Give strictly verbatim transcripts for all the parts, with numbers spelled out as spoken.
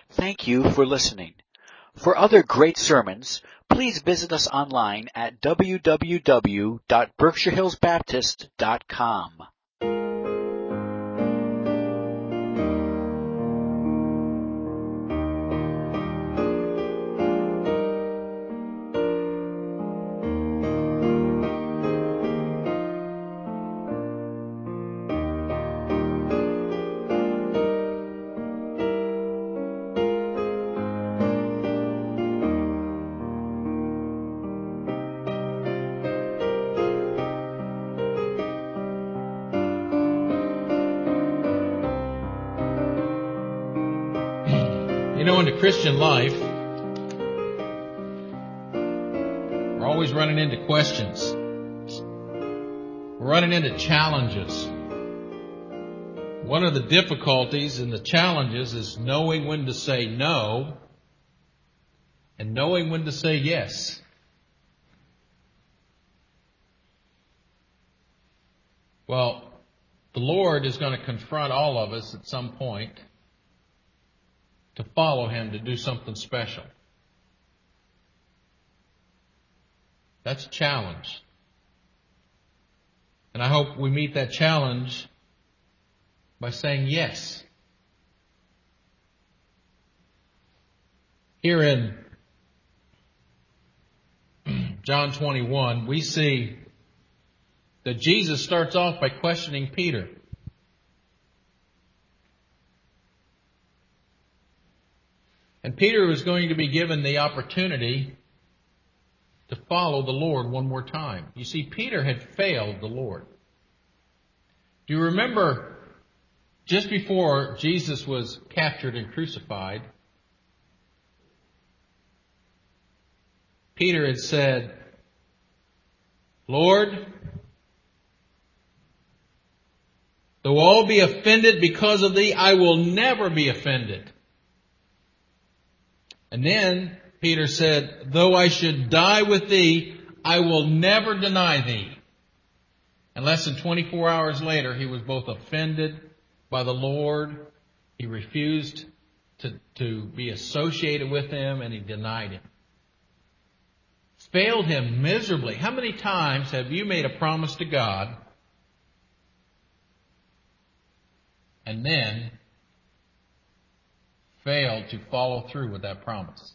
Thank you for listening. For other great sermons, please visit us online at w w w dot berkshire hills baptist dot com. You know, in the Christian life, we're always running into questions. We're running into challenges. One of the difficulties and the challenges is knowing when to say no and knowing when to say yes. Well, the Lord is going to confront all of us at some point to follow Him, to do something special. That's a challenge. And I hope we meet that challenge by saying yes. Here in John twenty-one, we see that Jesus starts off by questioning Peter. And Peter was going to be given the opportunity to follow the Lord one more time. You see, Peter had failed the Lord. Do you remember just before Jesus was captured and crucified, Peter had said, "Lord, though all be offended because of thee, I will never be offended." And then Peter said, "Though I should die with thee, I will never deny thee." And less than twenty-four hours later, he was both offended by the Lord, he refused to, to be associated with Him, and he denied Him. Failed Him miserably. How many times have you made a promise to God and then failed to follow through with that promise?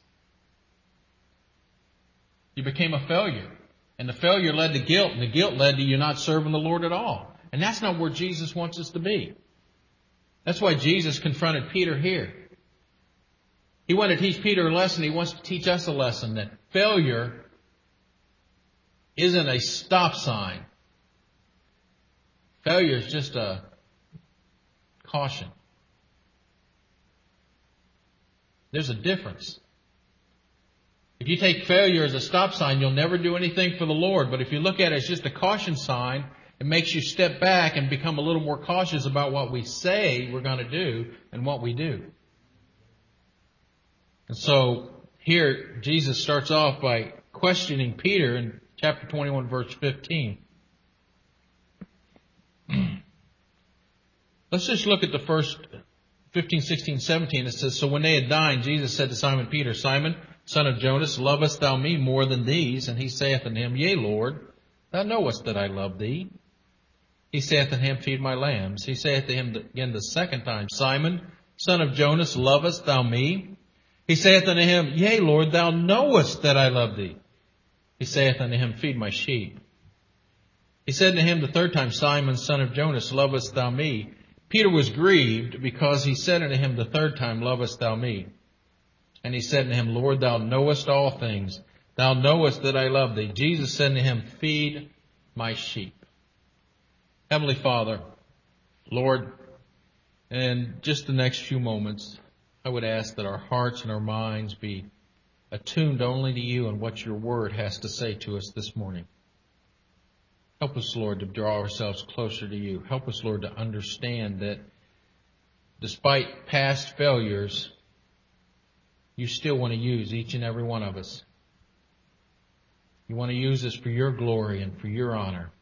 You became a failure. And the failure led to guilt, and the guilt led to you not serving the Lord at all. And that's not where Jesus wants us to be. That's why Jesus confronted Peter here. He wanted to teach Peter a lesson. He wants to teach us a lesson that failure isn't a stop sign. Failure is just a caution. There's a difference. If you take failure as a stop sign, you'll never do anything for the Lord. But if you look at it as just a caution sign, it makes you step back and become a little more cautious about what we say we're going to do and what we do. And so here Jesus starts off by questioning Peter in chapter twenty-one, verse fifteen. Let's just look at the first fifteen, sixteen, seventeen. It says, "So when they had dined, Jesus said to Simon Peter, Simon, son of Jonas, lovest thou me more than these? And he saith unto him, Yea, Lord, thou knowest that I love thee. He saith unto him, Feed my lambs. He saith to him again the second time, Simon, son of Jonas, lovest thou me? He saith unto him, Yea, Lord, thou knowest that I love thee. He saith unto him, Feed my sheep. He said unto him the third time, Simon, son of Jonas, lovest thou me? Peter was grieved because he said unto him the third time, Lovest thou me? And he said unto him, Lord, thou knowest all things. Thou knowest that I love thee. Jesus said unto him, Feed my sheep. Heavenly Father, Lord, in just the next few moments, I would ask that our hearts and our minds be attuned only to you and what your word has to say to us this morning. Help us, Lord, to draw ourselves closer to you. Help us, Lord, to understand that despite past failures, you still want to use each and every one of us. You want to use us for your glory and for your honor.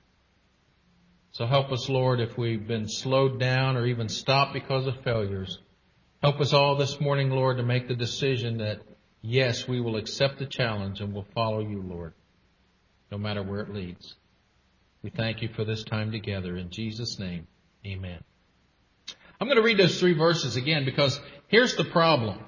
So help us, Lord, if we've been slowed down or even stopped because of failures, Help us all this morning, Lord, to make the decision that, yes, we will accept the challenge and will follow you, Lord, no matter where it leads. We thank you for this time together. In Jesus' name, amen. I'm going to read those three verses again because here's the problem.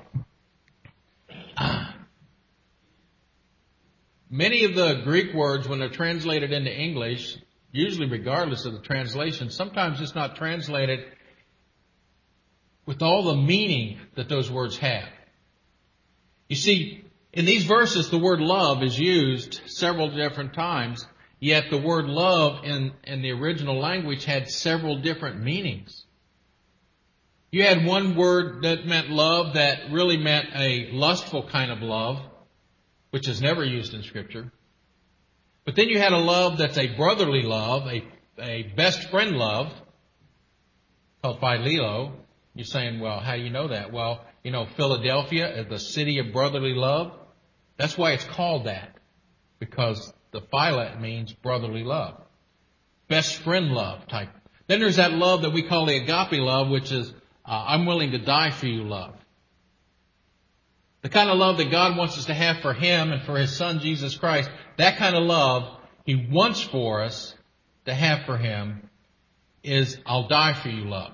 Many of the Greek words, when they're translated into English, usually regardless of the translation, sometimes it's not translated with all the meaning that those words have. You see, in these verses, the word love is used several different times, yet the word love in, in the original language had several different meanings. You had one word that meant love that really meant a lustful kind of love, which is never used in Scripture. But then you had a love that's a brotherly love, a, a best friend love, called phileo. You're saying, well, how do you know that? Well, you know, Philadelphia, the city of brotherly love, that's why it's called that, because the phila means brotherly love. Best friend love type. Then there's that love that we call the agape love, which is, uh, I'm willing to die for you love. The kind of love that God wants us to have for Him and for His Son, Jesus Christ, that kind of love He wants for us to have for Him is, I'll die for you love.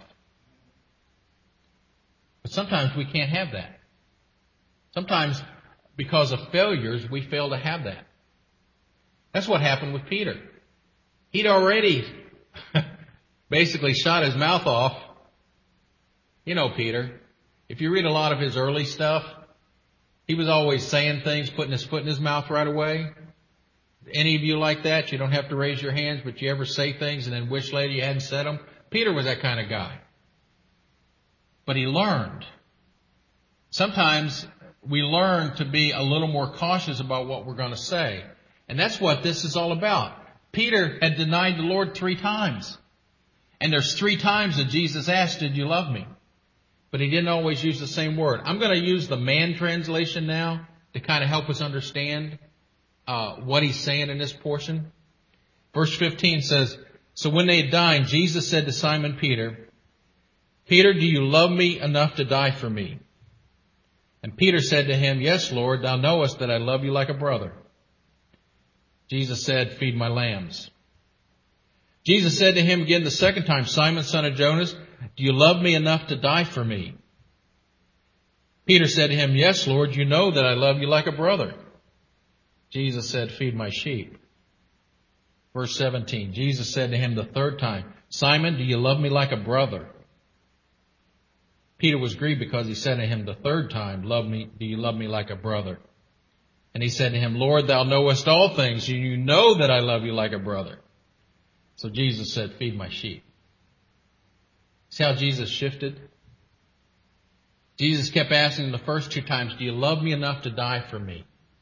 But sometimes we can't have that. Sometimes, because of failures, we fail to have that. That's what happened with Peter. He'd already basically shot his mouth off. You know Peter. If you read a lot of his early stuff, he was always saying things, putting his foot in his mouth right away. Any of you like that? You don't have to raise your hands, but you ever say things and then wish later you hadn't said them? Peter was that kind of guy. But he learned. Sometimes we learn to be a little more cautious about what we're going to say. And that's what this is all about. Peter had denied the Lord three times. And there's three times that Jesus asked, did you love me? But he didn't always use the same word. I'm going to use the Man translation now to kind of help us understand uh, what he's saying in this portion. Verse fifteen says, so when they had dined, Jesus said to Simon Peter, Peter, do you love me enough to die for me? And Peter said to him, yes, Lord, thou knowest that I love you like a brother. Jesus said, feed my lambs. Jesus said to him again the second time, Simon, son of Jonas, do you love me enough to die for me? Peter said to him, yes, Lord, you know that I love you like a brother. Jesus said, feed my sheep. Verse seventeen, Jesus said to him the third time, Simon, do you love me like a brother? Peter was grieved because he said to him the third time, love me, do you love me like a brother? And he said to him, Lord, thou knowest all things, and you know that I love you like a brother. So Jesus said, feed my sheep. See how Jesus shifted? Jesus kept asking him the first two times, do you love me enough to die for me?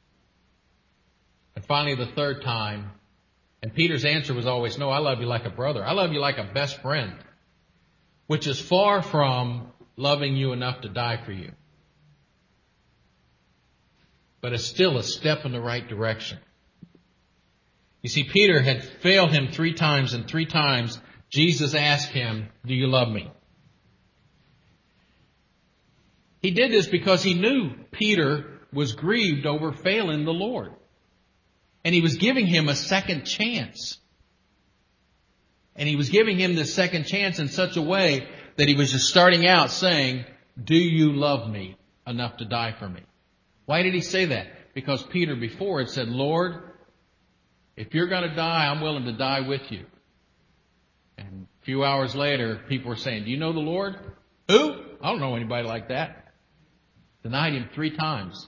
And finally the third time, and Peter's answer was always, no, I love you like a brother. I love you like a best friend, which is far from loving you enough to die for you. But it's still a step in the right direction. You see, Peter had failed him three times, and three times Jesus asked him, do you love me? He did this because he knew Peter was grieved over failing the Lord. And he was giving him a second chance. And he was giving him this second chance in such a way that he was just starting out saying, do you love me enough to die for me? Why did he say that? Because Peter before had said, Lord, if you're going to die, I'm willing to die with you. And a few hours later, people were saying, do you know the Lord? Who? I don't know anybody like that. Denied him three times.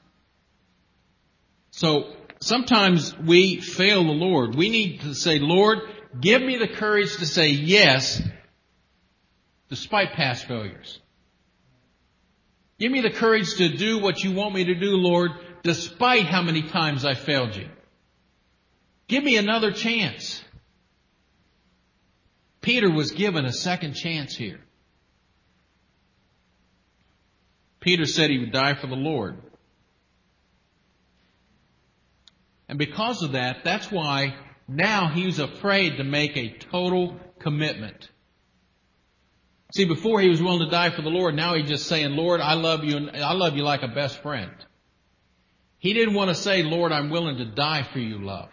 So sometimes we fail the Lord. We need to say, Lord, give me the courage to say yes despite past failures. Give me the courage to do what you want me to do, Lord, despite how many times I failed you. Give me another chance. Peter was given a second chance here. Peter said he would die for the Lord. And because of that, that's why now he's afraid to make a total commitment. See, before he was willing to die for the Lord, now he's just saying, Lord, I love you, and I love you like a best friend. He didn't want to say, Lord, I'm willing to die for you, love.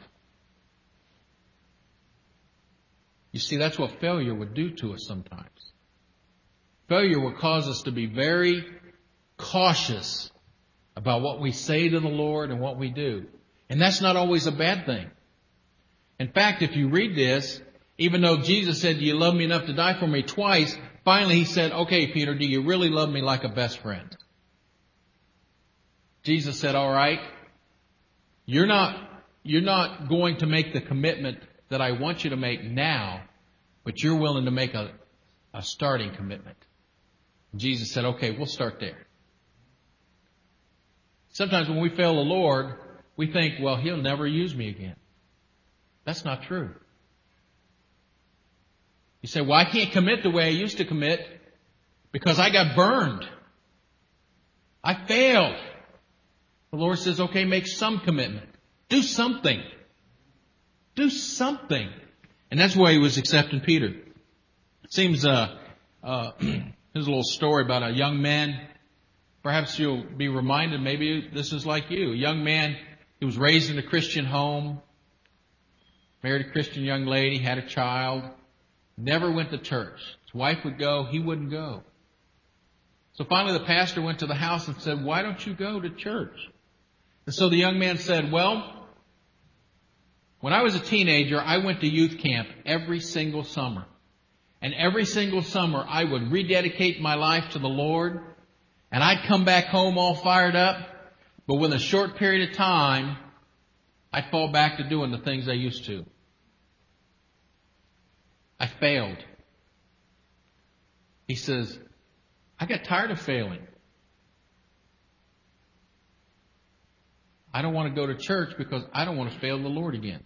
You see, that's what failure would do to us sometimes. Failure will cause us to be very cautious about what we say to the Lord and what we do. And that's not always a bad thing. In fact, if you read this, even though Jesus said, do you love me enough to die for me twice? Finally, he said, okay, Peter, do you really love me like a best friend? Jesus said, all right, you're not, you're not going to make the commitment that I want you to make now, but you're willing to make a, a starting commitment. Jesus said, okay, we'll start there. Sometimes when we fail the Lord, we think, well, he'll never use me again. That's not true. You say, well, I can't commit the way I used to commit because I got burned. I failed. The Lord says, okay, make some commitment. Do something. Do something. And that's why he was accepting Peter. It seems, uh, uh, here's a little story about a young man. Perhaps you'll be reminded, maybe this is like you. A young man, he was raised in a Christian home, married a Christian young lady, had a child, never went to church. His wife would go, he wouldn't go. So finally the pastor went to the house and said, why don't you go to church? And so the young man said, well, when I was a teenager, I went to youth camp every single summer. And every single summer I would rededicate my life to the Lord. And I'd come back home all fired up. But within a short period of time, I'd fall back to doing the things I used to. I failed. He says, I got tired of failing. I don't want to go to church because I don't want to fail the Lord again.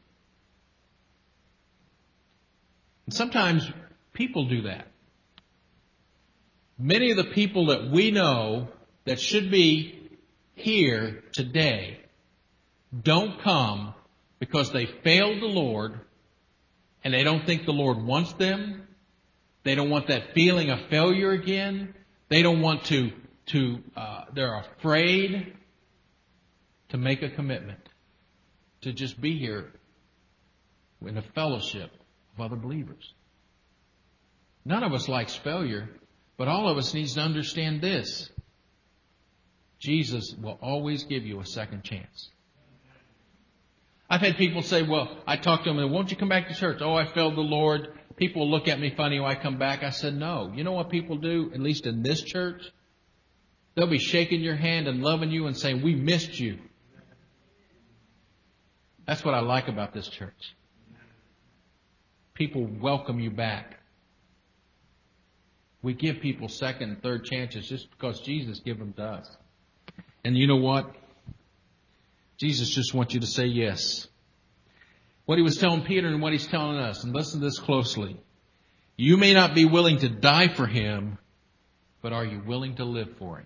And sometimes people do that. Many of the people that we know that should be here today don't come because they failed the Lord and they don't think the Lord wants them. They don't want that feeling of failure again. They don't want to, to uh, they're afraid to make a commitment to just be here in a fellowship of other believers. None of us likes failure, but all of us needs to understand this. Jesus will always give you a second chance. I've had people say, well, I talked to them, won't you come back to church? Oh, I failed the Lord. People will look at me funny when I come back. I said, no. You know what people do, at least in this church? They'll be shaking your hand and loving you and saying, we missed you. That's what I like about this church. People welcome you back. We give people second and third chances just because Jesus gave them to us. And you know what? Jesus just wants you to say yes. What he was telling Peter and what he's telling us, and listen to this closely. You may not be willing to die for him, but are you willing to live for him?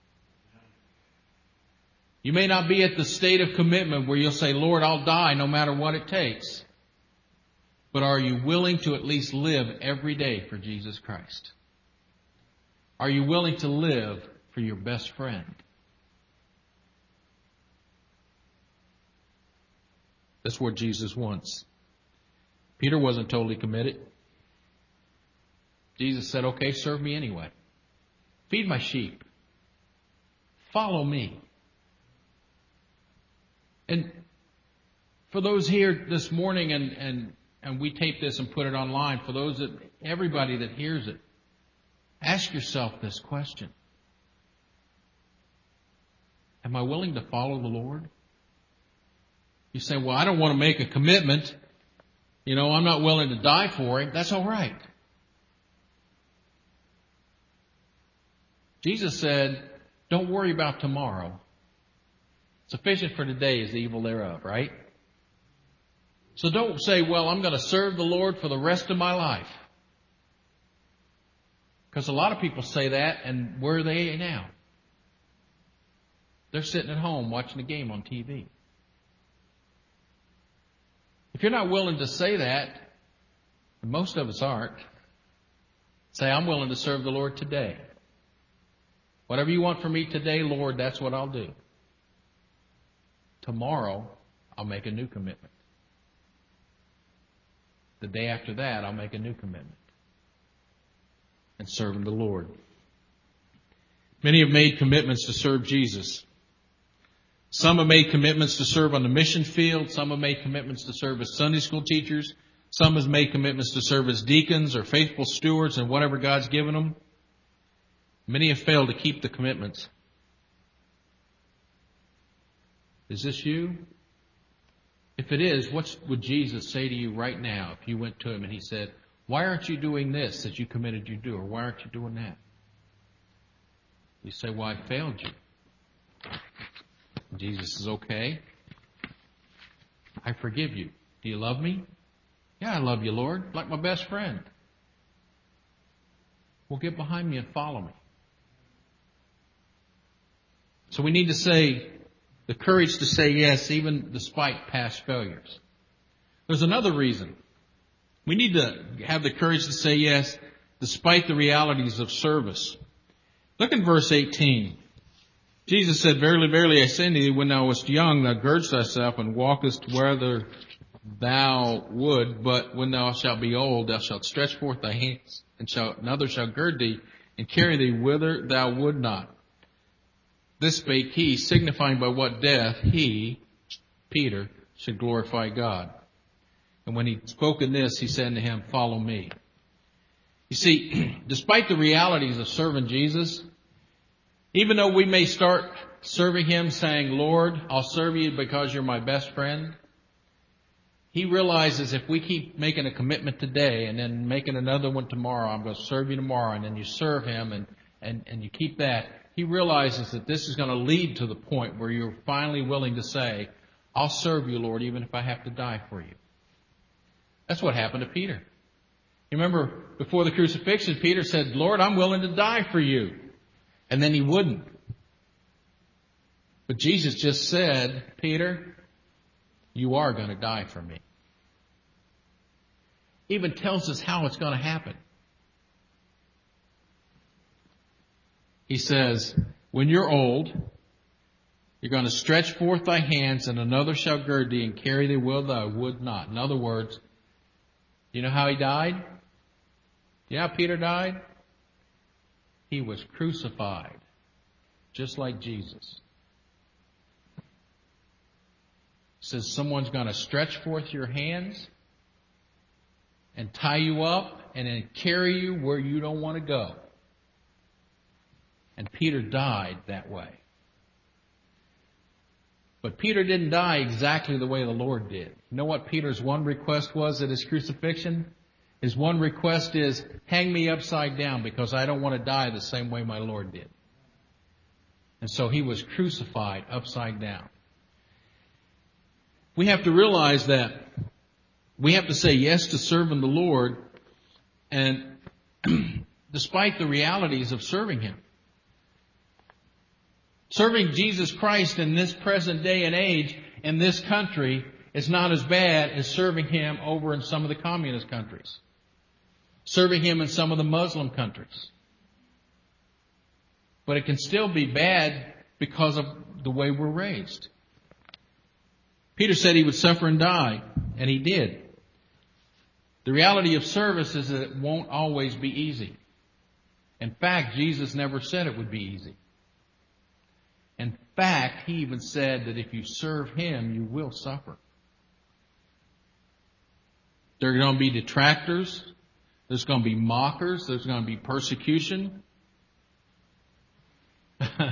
You may not be at the state of commitment where you'll say, Lord, I'll die no matter what it takes. But are you willing to at least live every day for Jesus Christ? Are you willing to live for your best friend? That's what Jesus wants. Peter wasn't totally committed. Jesus said, okay, serve me anyway. Feed my sheep. Follow me. And for those here this morning, and, and, and we tape this and put it online, for those that, everybody that hears it, ask yourself this question. Am I willing to follow the Lord? You say, well, I don't want to make a commitment. You know, I'm not willing to die for him. That's all right. Jesus said, don't worry about tomorrow. Sufficient for today is the evil thereof, right? So don't say, well, I'm going to serve the Lord for the rest of my life. Because a lot of people say that, and where are they now? They're sitting at home watching a game on T V. If you're not willing to say that, and most of us aren't, Say, I'm willing to serve the Lord today. Whatever you want from me today, Lord, that's what I'll do. Tomorrow, I'll make a new commitment. The day after that, I'll make a new commitment. And serving the Lord. Many have made commitments to serve Jesus. Some have made commitments to serve on the mission field. Some have made commitments to serve as Sunday school teachers. Some have made commitments to serve as deacons or faithful stewards in whatever God's given them. Many have failed to keep the commitments. Is this you? If it is, what would Jesus say to you right now if you went to him and he said, why aren't you doing this that you committed you to do? Or why aren't you doing that? You say, well, I failed you. Jesus says, okay. I forgive you. Do you love me? Yeah, I love you, Lord, like my best friend. Well, get behind me and follow me. So we need to say, the courage to say yes, even despite past failures. There's another reason. We need to have the courage to say yes, despite the realities of service. Look in verse eighteen. Jesus said, verily, verily, I say unto thee, when thou wast young, thou girdest thyself and walkest whither thou would, but when thou shalt be old, thou shalt stretch forth thy hands, and shall, another shall gird thee, and carry thee whither thou would not. This spake he, signifying by what death he, Peter, should glorify God. And when he spoke in this, he said unto him, follow me. You see, despite the realities of serving Jesus, even though we may start serving him saying, Lord, I'll serve you because you're my best friend, he realizes if we keep making a commitment today and then making another one tomorrow, I'm going to serve you tomorrow, and then you serve him and, and, and you keep that, he realizes that this is going to lead to the point where you're finally willing to say, I'll serve you, Lord, even if I have to die for you. That's what happened to Peter. You remember before the crucifixion, Peter said, Lord, I'm willing to die for you. And then he wouldn't. But Jesus just said, Peter, you are going to die for me. Even tells us how it's going to happen. He says, when you're old, you're going to stretch forth thy hands, and another shall gird thee and carry thee whither thou would not. In other words, you know how he died? You know how Peter died? He was crucified, just like Jesus. It says someone's going to stretch forth your hands and tie you up and then carry you where you don't want to go. And Peter died that way. But Peter didn't die exactly the way the Lord did. You know what Peter's one request was at his crucifixion? His one request is, hang me upside down because I don't want to die the same way my Lord did. And so he was crucified upside down. We have to realize that we have to say yes to serving the Lord, and despite the realities of serving him. Serving Jesus Christ in this present day and age in this country is not as bad as serving him over in some of the communist countries. Serving him in some of the Muslim countries. But it can still be bad because of the way we're raised. Peter said he would suffer and die, and he did. The reality of service is that it won't always be easy. In fact, Jesus never said it would be easy. In fact, he even said that if you serve him, you will suffer. There are going to be detractors. There's going to be mockers. There's going to be persecution. How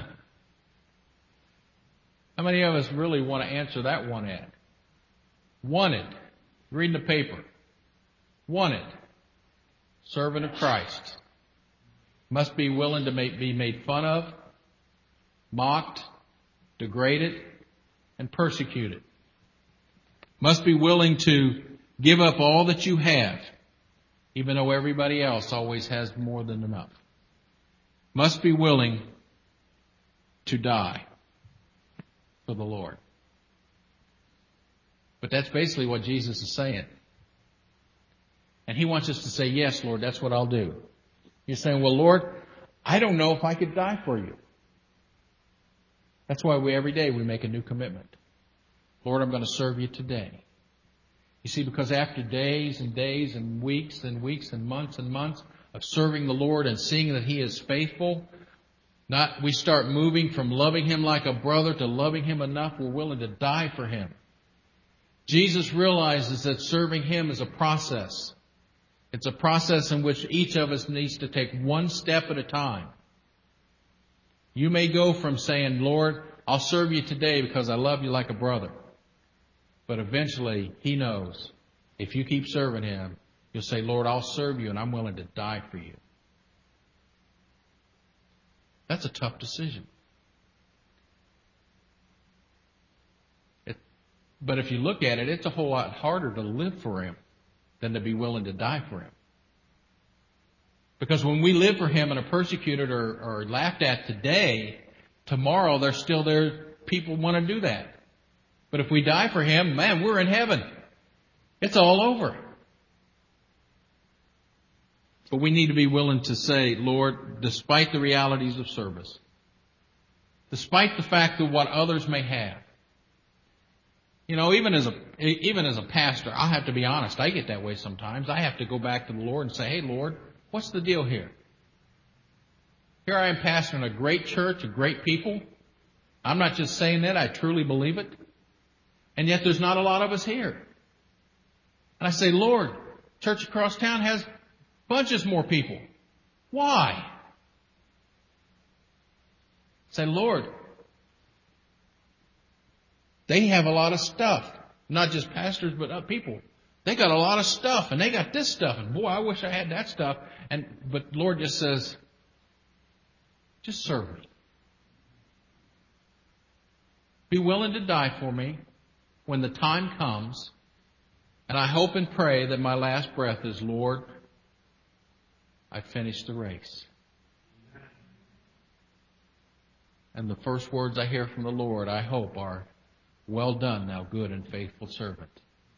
many of us really want to answer that one ad? Wanted. Reading the paper. Wanted. Servant of Christ. Must be willing to make, be made fun of, mocked, degraded, and persecuted. Must be willing to give up all that you have, even though everybody else always has more than enough. Must be willing to die for the Lord. But that's basically what Jesus is saying. And he wants us to say, yes, Lord, that's what I'll do. You're saying, well, Lord, I don't know if I could die for you. That's why we every day we make a new commitment. Lord, I'm going to serve you today. You see, because after days and days and weeks and weeks and months and months of serving the Lord and seeing that He is faithful, not we start moving from loving Him like a brother to loving Him enough we're willing to die for Him. Jesus realizes that serving Him is a process. It's a process in which each of us needs to take one step at a time. You may go from saying, Lord, I'll serve you today because I love you like a brother. But eventually, He knows if you keep serving Him, you'll say, Lord, I'll serve you and I'm willing to die for you. That's a tough decision. It, but if you look at it, it's a whole lot harder to live for Him than to be willing to die for Him. Because when we live for Him and are persecuted or, or laughed at today, tomorrow there's still there people want to do that. But if we die for Him, man, we're in heaven. It's all over. But we need to be willing to say, Lord, despite the realities of service, despite the fact of what others may have, you know, even as a even as a pastor, I have to be honest. I get that way sometimes. I have to go back to the Lord and say, hey, Lord, what's the deal here? Here I am pastoring a great church, a great people. I'm not just saying that. I truly believe it. And yet there's not a lot of us here. And I say, Lord, church across town has bunches more people. Why? Say, Lord, they have a lot of stuff. Not just pastors, but other people. They got a lot of stuff, and they got this stuff, and boy, I wish I had that stuff. And but Lord just says, just serve me. Be willing to die for me when the time comes. And I hope and pray that my last breath is, Lord, I finished the race. And the first words I hear from the Lord, I hope, are, well done, thou good and faithful servant.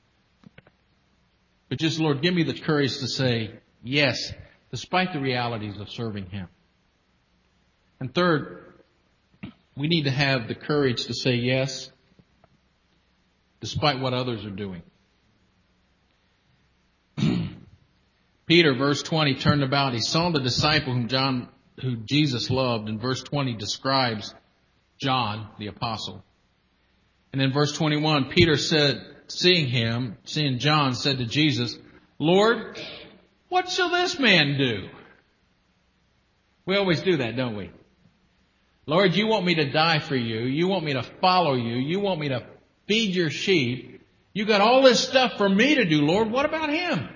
But just, Lord, give me the courage to say yes, despite the realities of serving Him. And third, we need to have the courage to say yes, despite what others are doing. Peter, verse twenty, turned about. He saw the disciple whom John, who Jesus loved. And verse twenty describes John, the apostle. And in verse twenty-one, Peter said, seeing him, seeing John, said to Jesus, Lord, what shall this man do? We always do that, don't we? Lord, you want me to die for you. You want me to follow you. You want me to feed your sheep. You got all this stuff for me to do, Lord. What about him?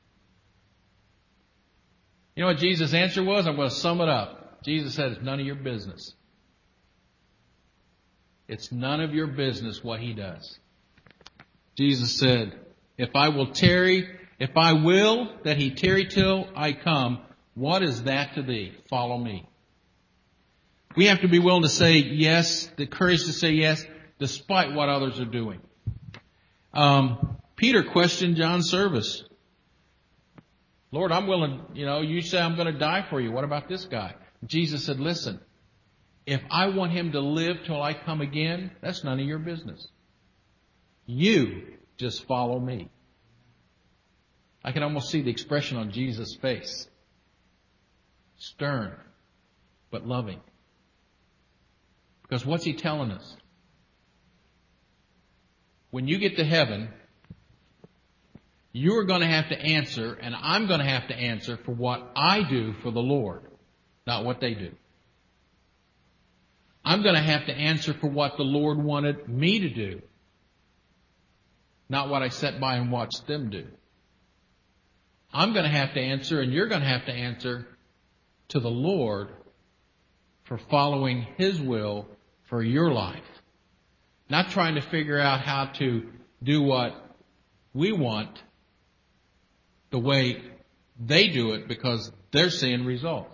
You know what Jesus' answer was? I'm going to sum it up. Jesus said, it's none of your business. It's none of your business what he does. Jesus said, if I will tarry, if I will that he tarry till I come, what is that to thee? Follow me. We have to be willing to say yes, the courage to say yes, despite what others are doing. Um, Peter questioned John's service. Lord, I'm willing, you know, you say I'm going to die for you. What about this guy? Jesus said, listen, if I want him to live till I come again, that's none of your business. You just follow me. I can almost see the expression on Jesus' face. Stern, but loving. Because what's he telling us? When you get to heaven, you're going to have to answer, and I'm going to have to answer for what I do for the Lord, not what they do. I'm going to have to answer for what the Lord wanted me to do, not what I sat by and watched them do. I'm going to have to answer, and you're going to have to answer to the Lord for following His will for your life. Not trying to figure out how to do what we want the way they do it because they're seeing results.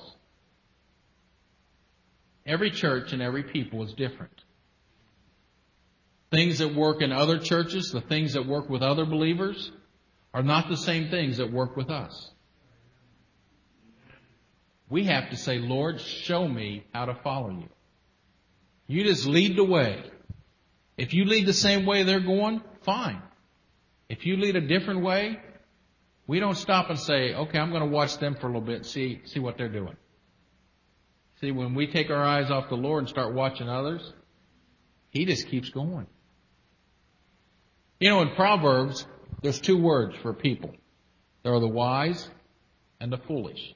Every church and every people is different. Things that work in other churches, the things that work with other believers, are not the same things that work with us. We have to say, Lord, show me how to follow you. You just lead the way. If you lead the same way they're going, fine. If you lead a different way, we don't stop and say, okay, I'm going to watch them for a little bit and see, see what they're doing. See, when we take our eyes off the Lord and start watching others, He just keeps going. You know, in Proverbs, there's two words for people. There are the wise and the foolish.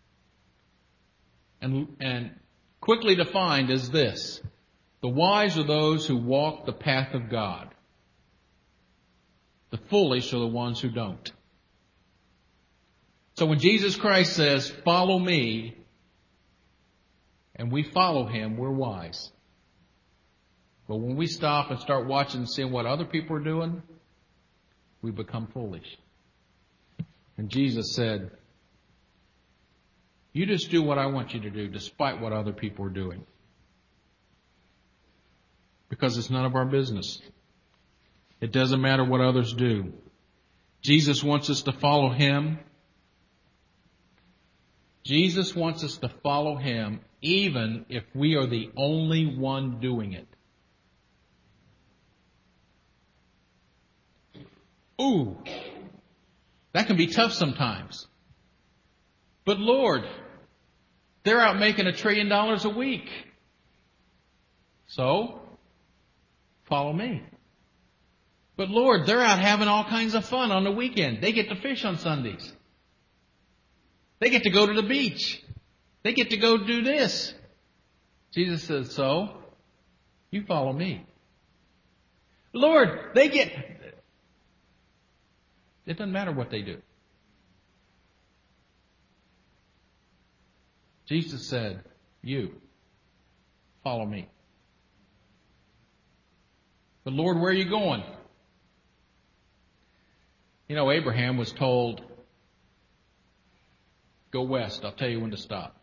And, and quickly defined is this. The wise are those who walk the path of God. The foolish are the ones who don't. So when Jesus Christ says, follow me, and we follow Him, we're wise. But when we stop and start watching and seeing what other people are doing, we become foolish. And Jesus said, you just do what I want you to do, despite what other people are doing. Because it's none of our business. It doesn't matter what others do. Jesus wants us to follow Him. Jesus wants us to follow Him even if we are the only one doing it. Ooh, that can be tough sometimes. But Lord, they're out making a trillion dollars a week. So, follow me. But Lord, they're out having all kinds of fun on the weekend. They get to fish on Sundays. They get to go to the beach. They get to go do this. Jesus says, so, you follow me. Lord, they get... It doesn't matter what they do. Jesus said, you, follow me. But Lord, where are you going? You know, Abraham was told, go west, I'll tell you when to stop.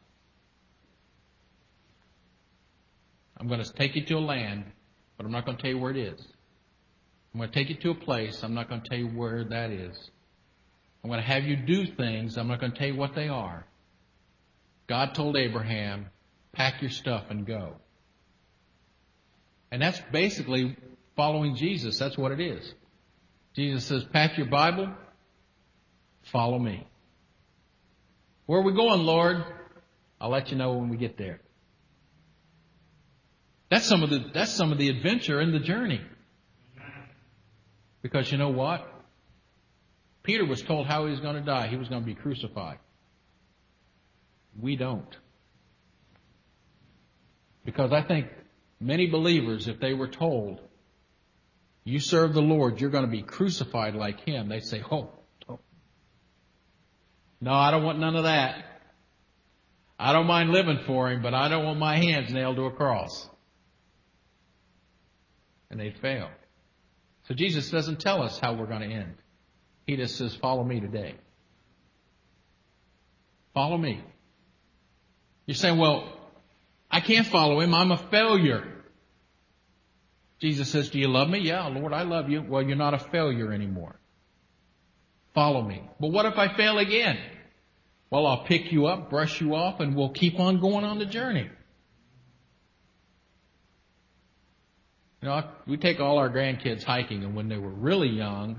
I'm going to take you to a land, but I'm not going to tell you where it is. I'm going to take you to a place, I'm not going to tell you where that is. I'm going to have you do things, I'm not going to tell you what they are. God told Abraham, pack your stuff and go. And that's basically following Jesus. That's what it is. Jesus says, pack your Bible, follow me. Where are we going, Lord? I'll let you know when we get there. That's some of the, that's some of the adventure in the journey. Because you know what? Peter was told how he was going to die. He was going to be crucified. We don't. Because I think many believers, if they were told, you serve the Lord, you're going to be crucified like Him, they'd say, oh, oh. No, I don't want none of that. I don't mind living for Him, but I don't want my hands nailed to a cross. And they'd fail. So Jesus doesn't tell us how we're going to end. He just says, follow me today. Follow me. You're saying, well, I can't follow Him. I'm a failure. Jesus says, do you love me? Yeah, Lord, I love you. Well, you're not a failure anymore. Follow me. But what if I fail again? Well, I'll pick you up, brush you off, and we'll keep on going on the journey. You know, we take all our grandkids hiking, and when they were really young,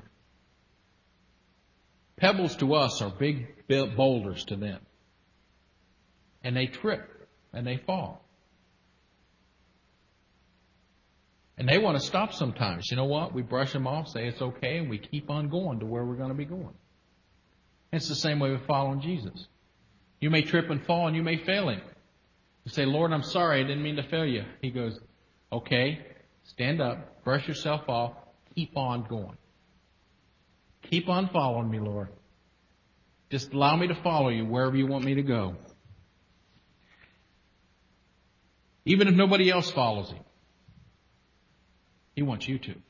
pebbles to us are big boulders to them. And they trip, and they fall. And they want to stop sometimes. You know what? We brush them off, say it's okay, and we keep on going to where we're going to be going. It's the same way with following Jesus. You may trip and fall, and you may fail Him. You say, Lord, I'm sorry, I didn't mean to fail you. He goes, okay, stand up, brush yourself off, keep on going. Keep on following me, Lord. Just allow me to follow you wherever you want me to go. Even if nobody else follows Him, He wants you to.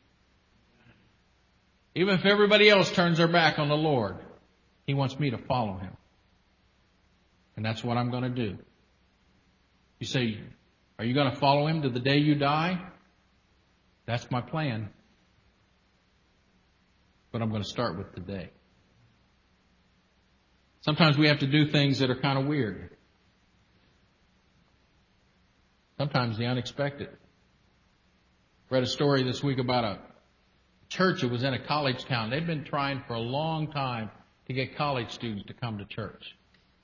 Even if everybody else turns their back on the Lord, He wants me to follow Him. And that's what I'm going to do. You say, are you going to follow Him to the day you die? That's my plan. But I'm going to start with today. Sometimes we have to do things that are kind of weird. Sometimes the unexpected. Read a story this week about a church that was in a college town. They've been trying for a long time to get college students to come to church.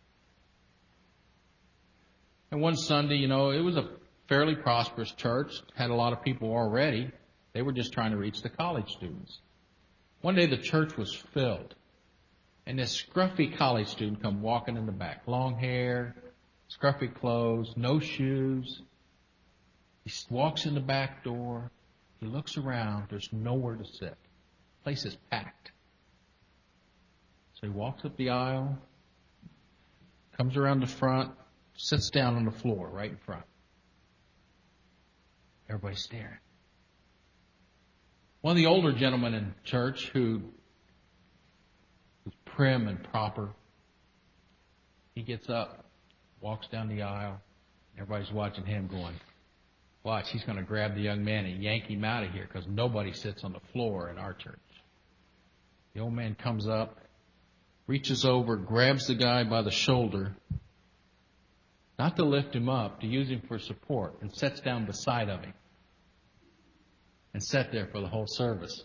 And one Sunday, you know, it was a fairly prosperous church, had a lot of people already. They were just trying to reach the college students. One day the church was filled, and this scruffy college student come walking in the back. Long hair, scruffy clothes, no shoes. He walks in the back door. He looks around. There's nowhere to sit. The place is packed. So he walks up the aisle, comes around the front, sits down on the floor right in front. Everybody's staring. One of the older gentlemen in church who was prim and proper, he gets up, walks down the aisle. Everybody's watching him going, watch, he's going to grab the young man and yank him out of here because nobody sits on the floor in our church. The old man comes up, reaches over, grabs the guy by the shoulder, not to lift him up, to use him for support, and sits down beside of him and sat there for the whole service.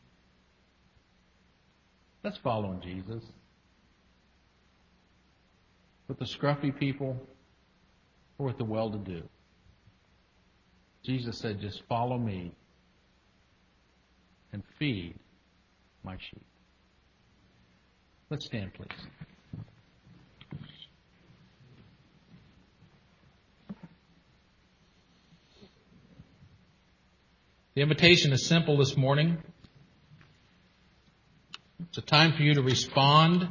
That's following Jesus. With the scruffy people or with the well-to-do. Jesus said, just follow me and feed my sheep. Let's stand, please. The invitation is simple this morning. It's a time for you to respond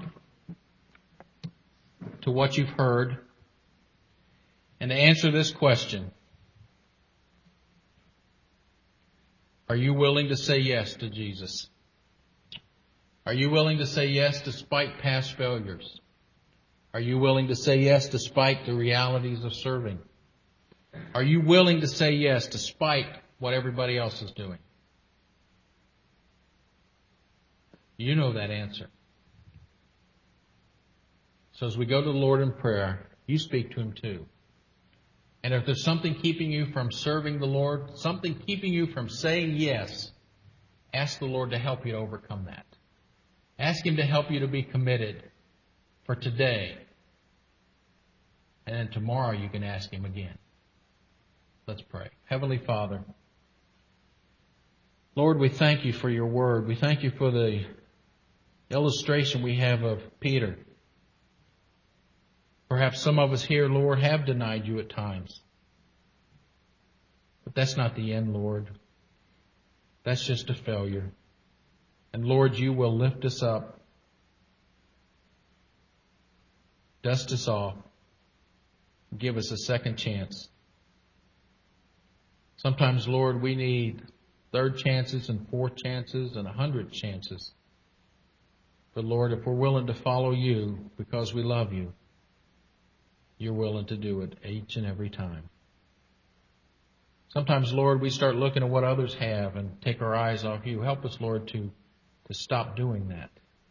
to what you've heard and to answer this question. Are you willing to say yes to Jesus? Are you willing to say yes despite past failures? Are you willing to say yes despite the realities of serving? Are you willing to say yes despite what everybody else is doing? You know that answer. So as we go to the Lord in prayer, you speak to Him too. And if there's something keeping you from serving the Lord, something keeping you from saying yes, ask the Lord to help you to overcome that. Ask Him to help you to be committed for today. And then tomorrow you can ask Him again. Let's pray. Heavenly Father, Lord, we thank you for your word. We thank you for the illustration we have of Peter. Perhaps some of us here, Lord, have denied you at times. But that's not the end, Lord. That's just a failure. And Lord, you will lift us up, dust us off, give us a second chance. Sometimes, Lord, we need third chances and fourth chances and a hundred chances. But Lord, if we're willing to follow you because we love you, you're willing to do it each and every time. Sometimes, Lord, we start looking at what others have and take our eyes off you. Help us, Lord, to, to stop doing that.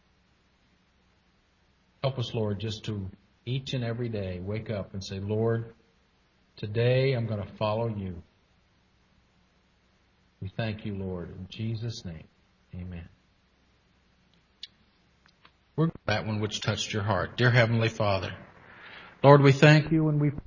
Help us, Lord, just to each and every day wake up and say, Lord, today I'm going to follow you. We thank you, Lord. In Jesus' name, amen. We're that one which touched your heart. Dear Heavenly Father, Lord, we thank you and we